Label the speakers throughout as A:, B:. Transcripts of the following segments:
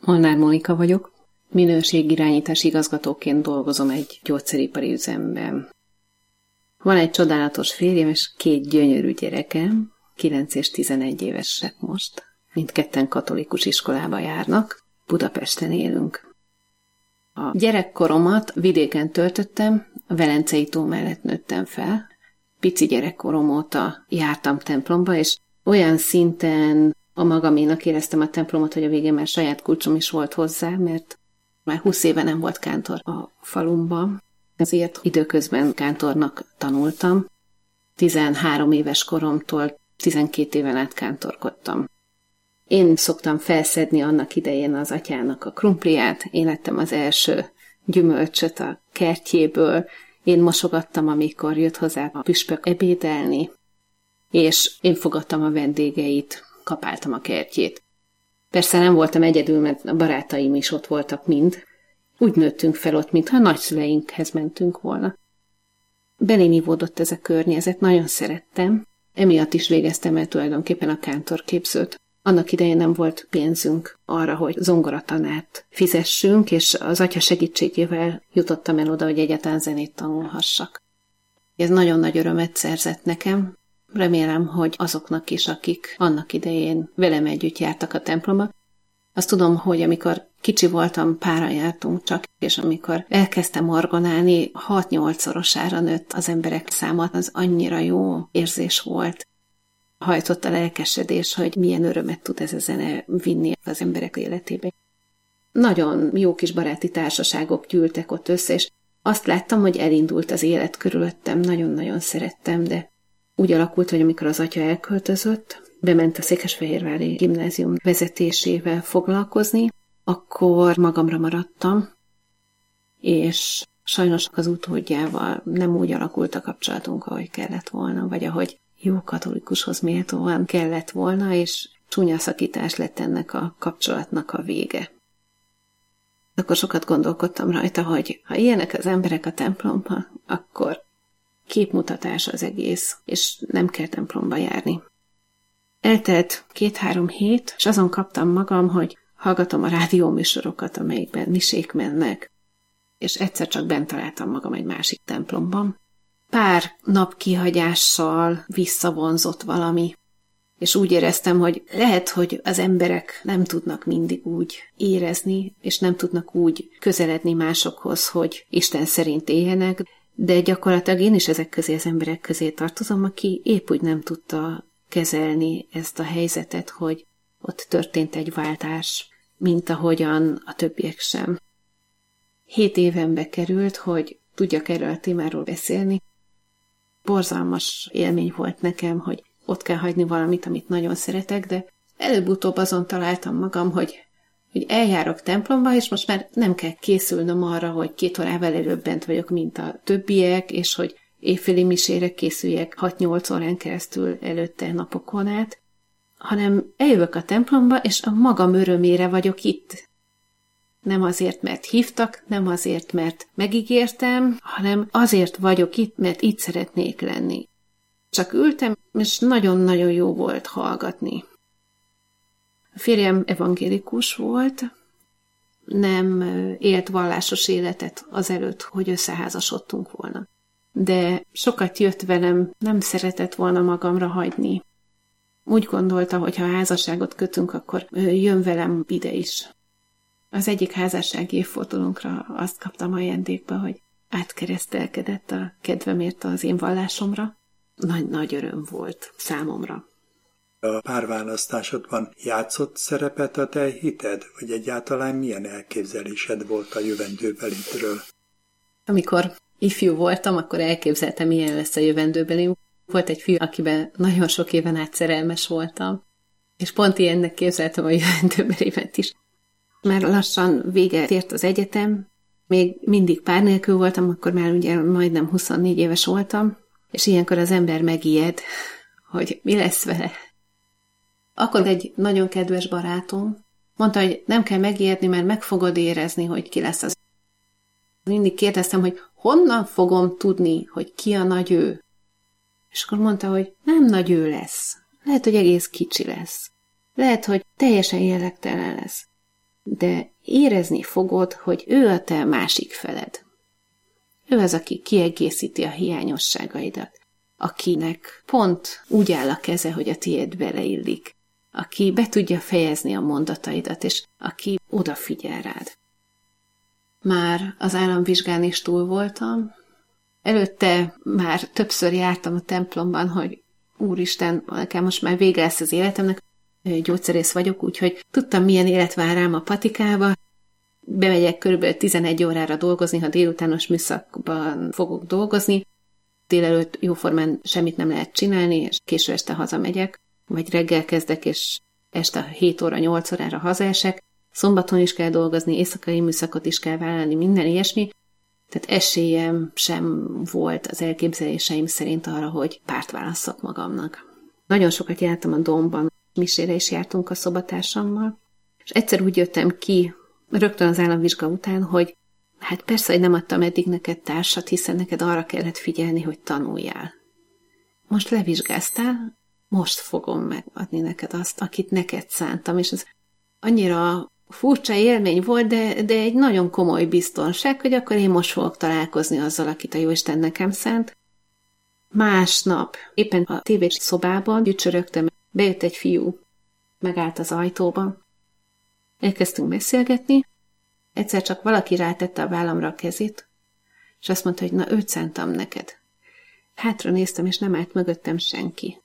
A: Molnár Mónika vagyok. Minőségirányítás igazgatóként dolgozom egy gyógyszeripari üzemben. Van egy csodálatos férjem és 2 gyönyörű gyerekem, 9 és 11 évesek most. Mindketten katolikus iskolába járnak, Budapesten élünk. A gyerekkoromat vidéken töltöttem, a Velencei tó mellett nőttem fel. Pici gyerekkorom óta jártam templomba, és olyan szinten a magaménak éreztem a templomot, hogy a végén már saját kulcsom is volt hozzá, mert már 20 éve nem volt kántor a falumban, ezért időközben kántornak tanultam. 13 éves koromtól 12 éven át kántorkodtam. Én szoktam felszedni annak idején az atyának a krumpliát, én ettem az első gyümölcsöt a kertjéből, én mosogattam, amikor jött hozzá a püspök ebédelni, és én fogadtam a vendégeit, kapáltam a kertjét. Persze nem voltam egyedül, mert a barátaim is ott voltak mind. Úgy nőttünk fel ott, mintha a nagyszüleinkhez mentünk volna. Belém ivódott ez a környezet, nagyon szerettem. Emiatt is végeztem el tulajdonképpen a kántorképzőt. Annak idején nem volt pénzünk arra, hogy zongoratanárt fizessünk, és az atya segítségével jutottam el oda, hogy egyáltalán zenét tanulhassak. Ez nagyon nagy örömet szerzett nekem. Remélem, hogy azoknak is, akik annak idején velem együtt jártak a templomba. Azt tudom, hogy amikor kicsi voltam, páran jártunk csak, és amikor elkezdtem orgonálni, 6-8-szorosára nőtt az emberek száma, az annyira jó érzés volt. Hajtott a lelkesedés, hogy milyen örömet tud ez a zene vinni az emberek életébe. Nagyon jó kis baráti társaságok gyűltek ott össze, és azt láttam, hogy elindult az élet körülöttem, nagyon-nagyon szerettem, de úgy alakult, hogy amikor az atya elköltözött, bement a Székesfehérvári gimnázium vezetésével foglalkozni, akkor magamra maradtam, és sajnos az utódjával nem úgy alakult a kapcsolatunk, ahogy kellett volna, vagy ahogy jó katolikushoz méltóan kellett volna, és csúnya szakítás lett ennek a kapcsolatnak a vége. Akkor sokat gondolkodtam rajta, hogy ha ilyenek az emberek a templomban, akkor képmutatás az egész, és nem kell templomba járni. Eltelt 2-3 hét, és azon kaptam magam, hogy hallgatom a rádióműsorokat, amelyikben misék mennek, és egyszer csak bent találtam magam egy másik templomban. Pár nap kihagyással visszavonzott valami, és úgy éreztem, hogy lehet, hogy az emberek nem tudnak mindig úgy érezni, és nem tudnak úgy közeledni másokhoz, hogy Isten szerint éljenek, de gyakorlatilag én is ezek közé, az emberek közé tartozom, aki épp úgy nem tudta kezelni ezt a helyzetet, hogy ott történt egy váltás, mint ahogyan a többiek sem. 7 évembe került, hogy tudjak erről a témáról beszélni. Borzalmas élmény volt nekem, hogy ott kell hagyni valamit, amit nagyon szeretek, de előbb-utóbb azon találtam magam, hogy eljárok templomba, és most már nem kell készülnöm arra, hogy 2 órával előbb bent vagyok, mint a többiek, és hogy éjféli misére készüljek 6-8 órán keresztül előtte napokon át, hanem eljövök a templomba, és a magam örömére vagyok itt. Nem azért, mert hívtak, nem azért, mert megígértem, hanem azért vagyok itt, mert itt szeretnék lenni. Csak ültem, és nagyon-nagyon jó volt hallgatni. A férjem evangélikus volt, nem élt vallásos életet azelőtt, hogy összeházasodtunk volna. De sokat jött velem, nem szeretett volna magamra hagyni. Úgy gondolta, hogy ha házasságot kötünk, akkor jön velem ide is. Az egyik házassági évfordulónkra azt kaptam ajándékba, hogy átkeresztelkedett a kedvemért az én vallásomra. Nagy öröm volt számomra.
B: A párválasztásodban játszott szerepet a te hited, vagy egyáltalán milyen elképzelésed volt a jövendőbelitről?
A: Amikor ifjú voltam, akkor elképzeltem, milyen lesz a jövendőbelim. Volt egy fiú, akiben nagyon sok éven át szerelmes voltam, és pont ilyennek képzeltem a jövendőbelimet is. Már lassan véget ért az egyetem, még mindig pár nélkül voltam, akkor már ugye majdnem 24 éves voltam, és ilyenkor az ember megijed, hogy mi lesz vele. Akkor egy nagyon kedves barátom mondta, hogy nem kell megijedni, mert meg fogod érezni, hogy ki lesz az. Mindig kérdeztem, hogy honnan fogom tudni, hogy ki a nagy ő. És akkor mondta, hogy nem nagy ő lesz. Lehet, hogy egész kicsi lesz. Lehet, hogy teljesen jellegtelen lesz. de érezni fogod, hogy ő a te másik feled. Ő az, aki kiegészíti a hiányosságaidat, akinek pont úgy áll a keze, hogy a tiéd beleillik, aki be tudja fejezni a mondataidat, és aki odafigyel rád. Már az államvizsgán is túl voltam. Előtte már többször jártam a templomban, hogy Úristen, nekem most már vége lesz az életemnek, gyógyszerész vagyok, úgyhogy tudtam, milyen élet vár rám a patikába. Bemegyek körülbelül 11 órára dolgozni, ha délutános műszakban fogok dolgozni. Délelőtt jóformán semmit nem lehet csinálni, és késő este hazamegyek, vagy reggel kezdek, és este 7 óra, 8 órára hazaesek. Szombaton is kell dolgozni, éjszakai műszakot is kell vállalni, minden ilyesmi. Tehát esélyem sem volt az elképzeléseim szerint arra, hogy párt válasszak magamnak. Nagyon sokat jártam a Domban, misére is jártunk a szobatársammal, és egyszer úgy jöttem ki, rögtön az államvizsga után, hogy hát persze, hogy nem adtam eddig neked társat, hiszen neked arra kellett figyelni, hogy tanuljál. Most levizsgáztál, most fogom megadni neked azt, akit neked szántam, és ez annyira furcsa élmény volt, de egy nagyon komoly biztonság, hogy akkor én most fogok találkozni azzal, akit a Jóisten nekem szánt. Másnap, éppen a tévészobában gyücsörögtem, bejött egy fiú, megállt az ajtóban. Elkezdtünk beszélgetni, egyszer csak valaki rátette a vállamra a kezét, és azt mondta, hogy na, őt szántam neked. Hátra néztem, és nem állt mögöttem senki.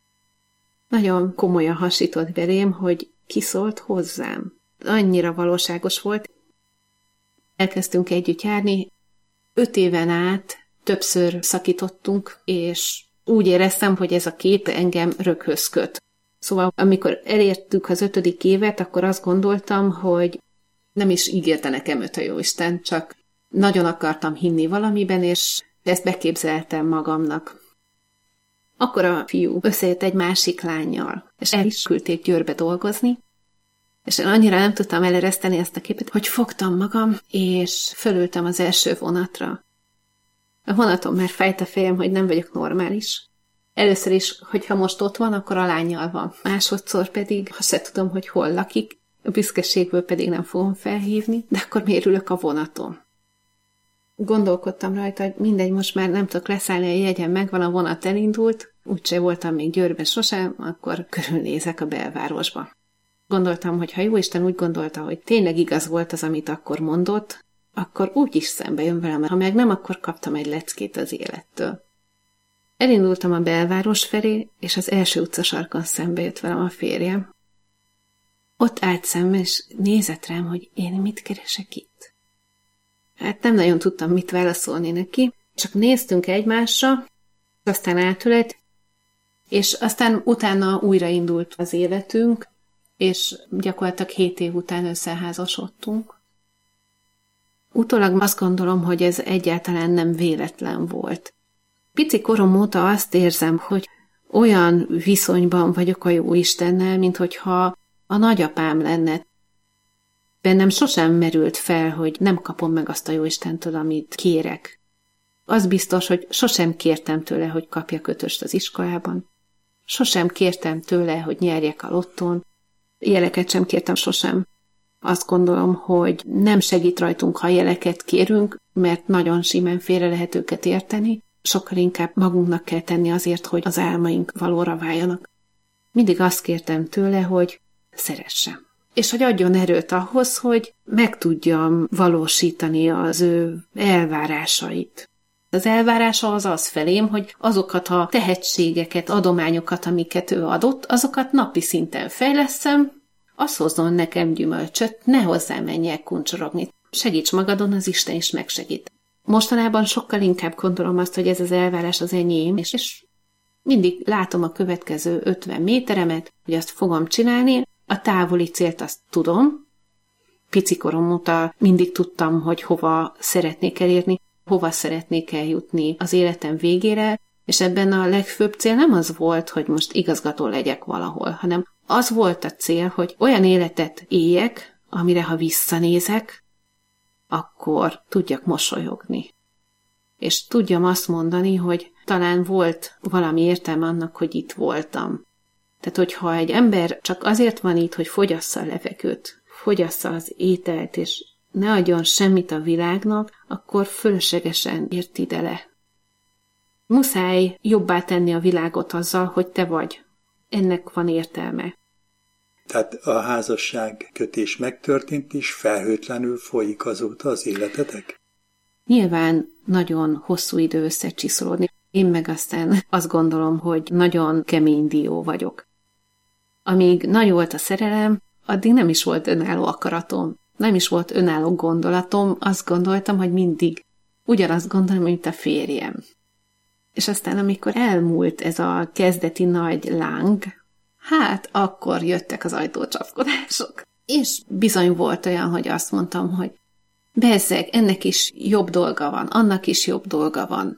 A: Nagyon komolyan hasított belém, hogy kiszólt hozzám. Annyira valóságos volt. Elkezdtünk együtt járni, 5 éven át többször szakítottunk, és úgy éreztem, hogy ez a kép engem röghöz köt. Szóval, amikor elértük az 5. évet, akkor azt gondoltam, hogy nem is ígérte nekem őt a Jóisten, csak nagyon akartam hinni valamiben, és ezt beképzeltem magamnak. Akkor a fiú összejött egy másik lánnyal, és el is küldték Győrbe dolgozni, és én annyira nem tudtam elereszteni ezt a képet, hogy fogtam magam, és fölültem az első vonatra. A vonaton már fájt a fejem, hogy nem vagyok normális. Először is, hogyha most ott van, akkor a lánnyal van. Másodszor pedig, ha se tudom, hogy hol lakik, a büszkeségből pedig nem fogom felhívni, de akkor miért ülök a vonaton? Gondolkodtam rajta, hogy mindegy, most már nem tudok leszállni, a jegyem megvan, a vonat elindult, úgyse voltam még Győrben sosem, akkor körülnézek a belvárosba. Gondoltam, hogy ha Jóisten úgy gondolta, hogy tényleg igaz volt az, amit akkor mondott, akkor úgy is szembe jön velem, ha meg nem, akkor kaptam egy leckét az élettől. Elindultam a belváros felé, és az első utcasarkon szembe jött velem a férjem. Ott állt szembe, és nézett rám, hogy én mit keresek itt. Hát nem nagyon tudtam mit válaszolni neki, csak néztünk egymásra, aztán átölelt, és aztán utána újraindult az életünk, és gyakorlatilag 7 év után összeházasodtunk. Utólag azt gondolom, hogy ez egyáltalán nem véletlen volt. Pici korom óta azt érzem, hogy olyan viszonyban vagyok a Jóistennel, minthogyha a nagyapám lenne. Bennem sosem merült fel, hogy nem kapom meg azt a Jóistentől, amit kérek. Az biztos, hogy sosem kértem tőle, hogy kapjak 5-öst az iskolában. Sosem kértem tőle, hogy nyerjek a lottón. Jeleket sem kértem sosem. Azt gondolom, hogy nem segít rajtunk, ha jeleket kérünk, mert nagyon simán félre lehet őket érteni. Sokkal inkább magunknak kell tenni azért, hogy az álmaink valóra váljanak. Mindig azt kértem tőle, hogy szeressem. És hogy adjon erőt ahhoz, hogy meg tudjam valósítani az ő elvárásait. Az elvárása az felém, hogy azokat a tehetségeket, adományokat, amiket ő adott, azokat napi szinten fejlesszem, az hozzon nekem gyümölcsöt, ne hozzám menjek kuncsorogni. Segíts magadon, az Isten is megsegít. Mostanában sokkal inkább gondolom azt, hogy ez az elvárás az enyém, és mindig látom a következő 50 méteremet, hogy azt fogom csinálni, a távoli célt azt tudom. Picikorom óta mindig tudtam, hogy hova szeretnék elérni, hova szeretnék eljutni az életem végére, és ebben a legfőbb cél nem az volt, hogy most igazgató legyek valahol, hanem az volt a cél, hogy olyan életet éljek, amire ha visszanézek, akkor tudjak mosolyogni. És tudjam azt mondani, hogy talán volt valami értelme annak, hogy itt voltam. Tehát, hogyha egy ember csak azért van itt, hogy fogyassza a levegőt, fogyassza az ételt, és ne adjon semmit a világnak, akkor fölöslegesen ért ide le. Muszáj jobbá tenni a világot azzal, hogy te vagy. Ennek van értelme.
B: Tehát a házasság kötés megtörtént, és felhőtlenül folyik azóta az életetek?
A: Nyilván nagyon hosszú idő összecsiszolódni. Én meg aztán azt gondolom, hogy nagyon kemény dió vagyok. Amíg nagy volt a szerelem, addig nem is volt önálló akaratom, nem is volt önálló gondolatom, azt gondoltam, hogy mindig ugyanazt gondolom, mint a férjem. És aztán, amikor elmúlt ez a kezdeti nagy láng, hát akkor jöttek az ajtócsapkodások. És bizony volt olyan, hogy azt mondtam, hogy bezzeg, ennek is jobb dolga van, annak is jobb dolga van.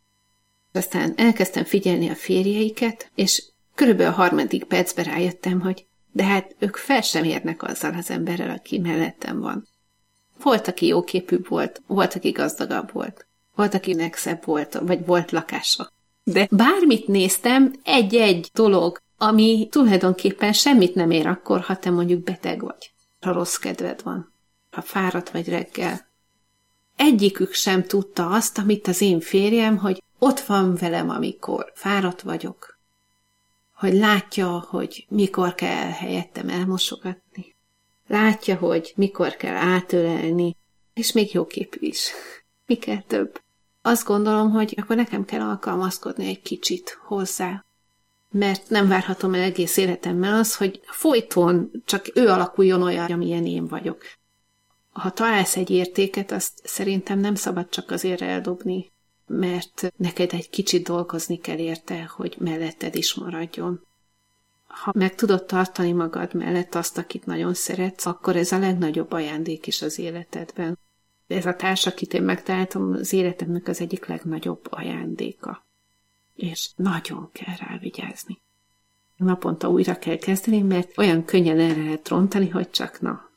A: Aztán elkezdtem figyelni a férjeiket, és körülbelül a 3. percben rájöttem, hogy de hát ők fel sem érnek azzal az emberrel, aki mellettem van. Volt, aki jóképűbb volt, volt, aki gazdagabb volt, volt, akinek szebb volt, vagy volt lakása. De bármit néztem, egy-egy dolog, ami tulajdonképpen semmit nem ér akkor, ha te mondjuk beteg vagy, ha rossz kedved van, ha fáradt vagy reggel. Egyikük sem tudta azt, amit az én férjem, hogy ott van velem, amikor fáradt vagyok, hogy látja, hogy mikor kell helyettem elmosogatni, látja, hogy mikor kell átölelni, és még jóképű is. Mi kell több? Azt gondolom, hogy akkor nekem kell alkalmazkodni egy kicsit hozzá, mert nem várhatom el egész életemmel az, hogy folyton csak ő alakuljon olyan, amilyen én vagyok. Ha találsz egy értéket, azt szerintem nem szabad csak azért eldobni, mert neked egy kicsit dolgozni kell érte, hogy melletted is maradjon. Ha meg tudod tartani magad mellett azt, akit nagyon szeretsz, akkor ez a legnagyobb ajándék is az életedben. Ez a társ, akit én megtaláltam, az életemnek az egyik legnagyobb ajándéka. És nagyon kell rá vigyázni. Naponta újra kell kezdeni, mert olyan könnyen el lehet rontani, hogy csak na.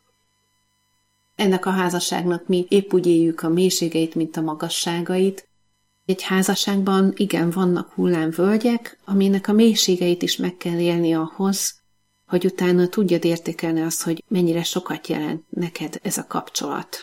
A: Ennek a házasságnak mi épp úgy éljük a mélységeit, mint a magasságait. Egy házasságban igen, vannak hullámvölgyek, aminek a mélységeit is meg kell élni ahhoz, hogy utána tudjad értékelni azt, hogy mennyire sokat jelent neked ez a kapcsolat.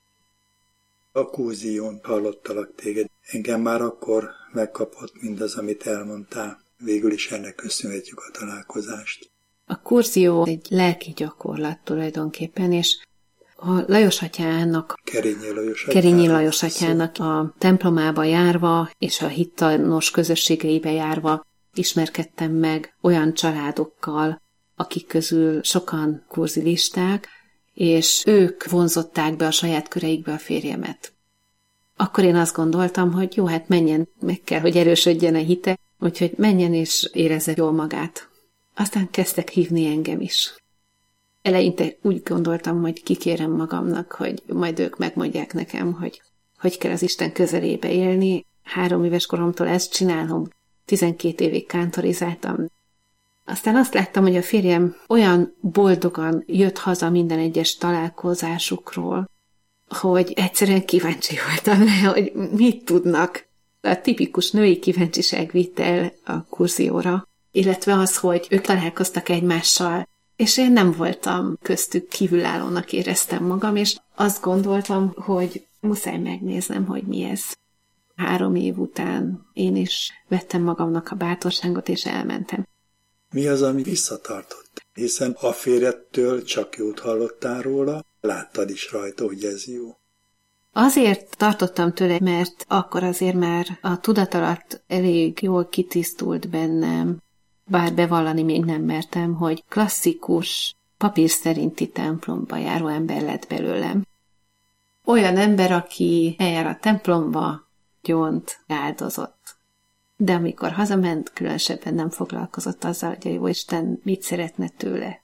B: A kurzión hallottalak téged. Engem már akkor megkapott mindaz, amit elmondtál. Végül is ennek köszönhetjük a találkozást.
A: A kurzió egy lelki gyakorlat tulajdonképpen, és a Lajos atyának, Kerényi Lajos atyának a templomába járva, és a hittanos közösségeibe járva ismerkedtem meg olyan családokkal, akik közül sokan kurzilisták, és ők vonzották be a saját köreikbe a férjemet. Akkor én azt gondoltam, hogy jó, hát menjen, meg kell, hogy erősödjen a hite, úgyhogy menjen és érezze jól magát. Aztán kezdtek hívni engem is. Eleinte úgy gondoltam, hogy kikérem magamnak, hogy majd ők megmondják nekem, hogy kell az Isten közelébe élni. 3 éves koromtól ezt csinálom, 12 évig kántorizáltam. Aztán azt láttam, hogy a férjem olyan boldogan jött haza minden egyes találkozásukról, hogy egyszerűen kíváncsi voltam rá, hogy mit tudnak. A tipikus női kíváncsiság vitt el a kurzióra, illetve az, hogy ők találkoztak egymással, és én nem voltam köztük, kívülállónak éreztem magam, és azt gondoltam, hogy muszáj megnéznem, hogy mi ez. 3 év után én is vettem magamnak a bátorságot, és elmentem.
B: Mi az, ami visszatartott? Hiszen a férjedtől csak jót hallottál róla, láttad is rajta, hogy ez jó.
A: Azért tartottam tőle, mert akkor azért már a tudatalatt elég jól kitisztult bennem, bár bevallani még nem mertem, hogy klasszikus, papír szerinti templomba járó ember lett belőlem. Olyan ember, aki eljár a templomba, gyónt, áldozott. De amikor hazament, különösebben nem foglalkozott azzal, hogy a Jóisten mit szeretne tőle.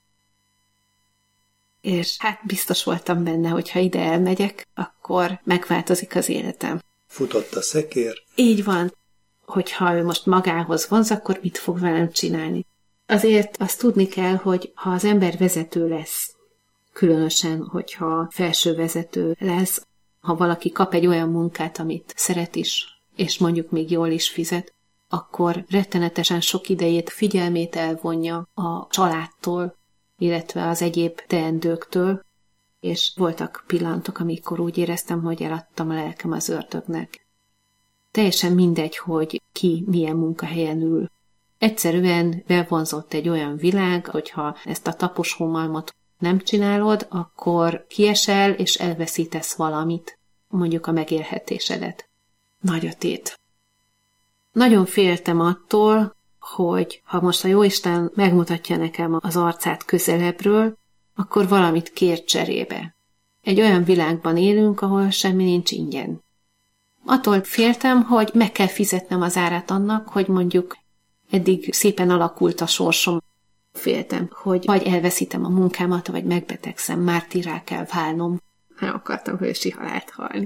A: És hát biztos voltam benne, hogy ha ide elmegyek, akkor megváltozik az életem.
B: Futott a szekér?
A: Így van. Hogyha ő most magához vonz, akkor mit fog velem csinálni? Azért azt tudni kell, hogy ha az ember vezető lesz, különösen, hogyha felső vezető lesz, ha valaki kap egy olyan munkát, amit szeret is, és mondjuk még jól is fizet, akkor rettenetesen sok idejét, figyelmét elvonja a családtól, illetve az egyéb teendőktől, és voltak pillanatok, amikor úgy éreztem, hogy eladtam a lelkem az ördögnek. Teljesen mindegy, hogy ki milyen munkahelyen ül. Egyszerűen bevonzott egy olyan világ, hogyha ezt a taposómalmot nem csinálod, akkor kiesel és elveszítesz valamit, mondjuk a megélhetésedet. Nagy a tét. Nagyon féltem attól, hogy ha most a Jóisten megmutatja nekem az arcát közelebbről, akkor valamit kér cserébe. Egy olyan világban élünk, ahol semmi nincs ingyen. Attól féltem, hogy meg kell fizetnem az árát annak, hogy mondjuk eddig szépen alakult a sorsom. Féltem, hogy vagy elveszítem a munkámat, vagy megbetegszem, mártírrá kell válnom. Nem akartam hősi halált halni.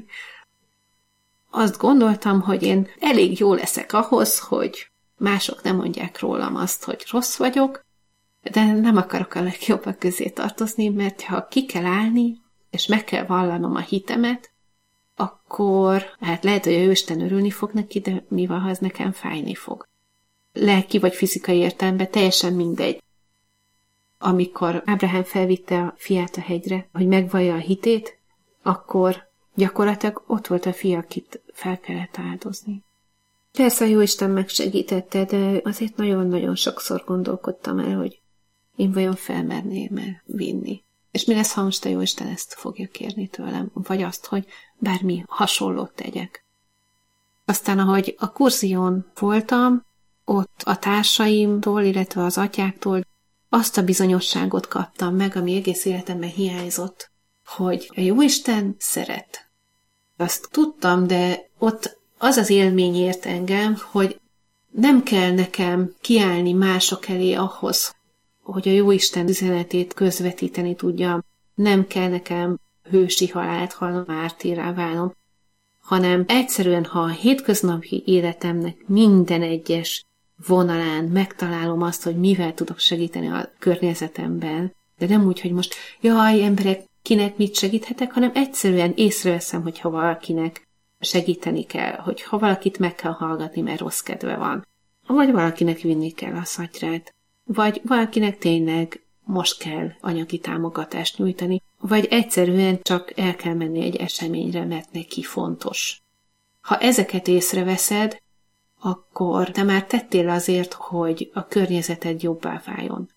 A: Azt gondoltam, hogy én elég jó leszek ahhoz, hogy mások nem mondják rólam azt, hogy rossz vagyok, de nem akarok a legjobbak közé tartozni, mert ha ki kell állni, és meg kell vallanom a hitemet, akkor hát lehet, hogy a Jóisten örülni fog neki, de mi van, ha ez nekem fájni fog. Lelki vagy fizikai értelemben teljesen mindegy. Amikor Ábrahám felvitte a fiát a hegyre, hogy megvallja a hitét, akkor gyakorlatilag ott volt a fia, akit fel kellett áldozni. Persze a Jóisten megsegítette, de azért nagyon-nagyon sokszor gondolkodtam el, hogy én vajon felmerném vinni. És mi lesz, ha most a Jóisten ezt fogja kérni tőlem, vagy azt, hogy bármi hasonlót tegyek. Aztán, ahogy a kurzión voltam, ott a társaimtól, illetve az atyáktól azt a bizonyosságot kaptam meg, ami egész életemben hiányzott, hogy a Jóisten szeret. Azt tudtam, de ott az az élmény ért engem, hogy nem kell nekem kiállni mások elé ahhoz, hogy a Jóisten üzenetét közvetíteni tudjam. Nem kell nekem hősi halált halnom, mártírrá válnom, hanem egyszerűen, ha a hétköznapi életemnek minden egyes vonalán megtalálom azt, hogy mivel tudok segíteni a környezetemben, de nem úgy, hogy most, jaj, emberek, kinek mit segíthetek, hanem egyszerűen észreveszem, hogy ha valakinek segíteni kell, hogy ha valakit meg kell hallgatni, mert rossz kedve van, vagy valakinek vinni kell a szatyrát, vagy valakinek tényleg most kell anyagi támogatást nyújtani, vagy egyszerűen csak el kell menni egy eseményre, mert neki fontos. Ha ezeket észreveszed, akkor te már tettél azért, hogy a környezeted jobbá váljon.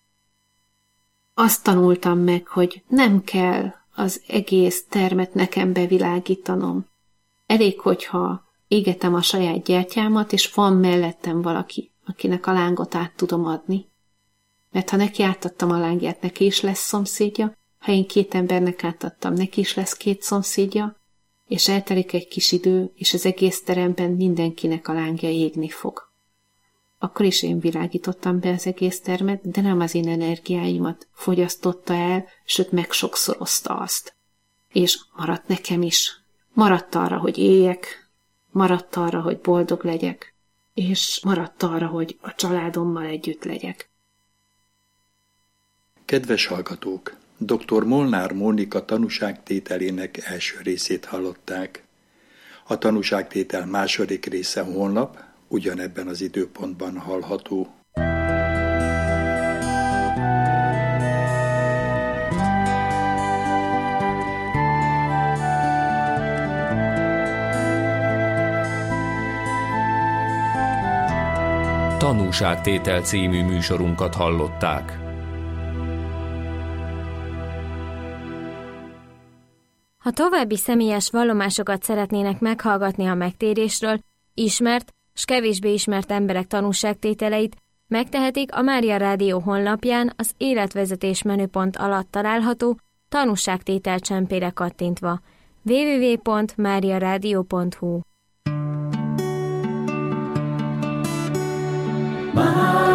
A: Azt tanultam meg, hogy nem kell az egész termet nekem bevilágítanom. Elég, hogyha égetem a saját gyertyámat, és van mellettem valaki, akinek a lángot át tudom adni. Mert ha neki átadtam a lángját, neki is lesz szomszédja, ha én 2 embernek átadtam, neki is lesz 2 szomszédja, és eltelik egy kis idő, és az egész teremben mindenkinek a lángja égni fog. Akkor is én világítottam be az egész termet, de nem az én energiáimat fogyasztotta el, sőt megsokszorozta azt. És maradt nekem is. Maradt arra, hogy éljek, maradt arra, hogy boldog legyek, és maradt arra, hogy a családommal együtt legyek.
B: Kedves hallgatók! Dr. Molnár Mónika tanúságtételének első részét hallották. A tanúságtétel második része holnap, ugyanebben az időpontban hallható.
C: Tanúságtétel című műsorunkat hallották.
D: Ha további személyes vallomásokat szeretnének meghallgatni a megtérésről, ismert s kevésbé ismert emberek tanúságtételeit, megtehetik a Mária Rádió honlapján az életvezetés menüpont alatt található tanúságtétel csempére kattintva. www.mariaradio.hu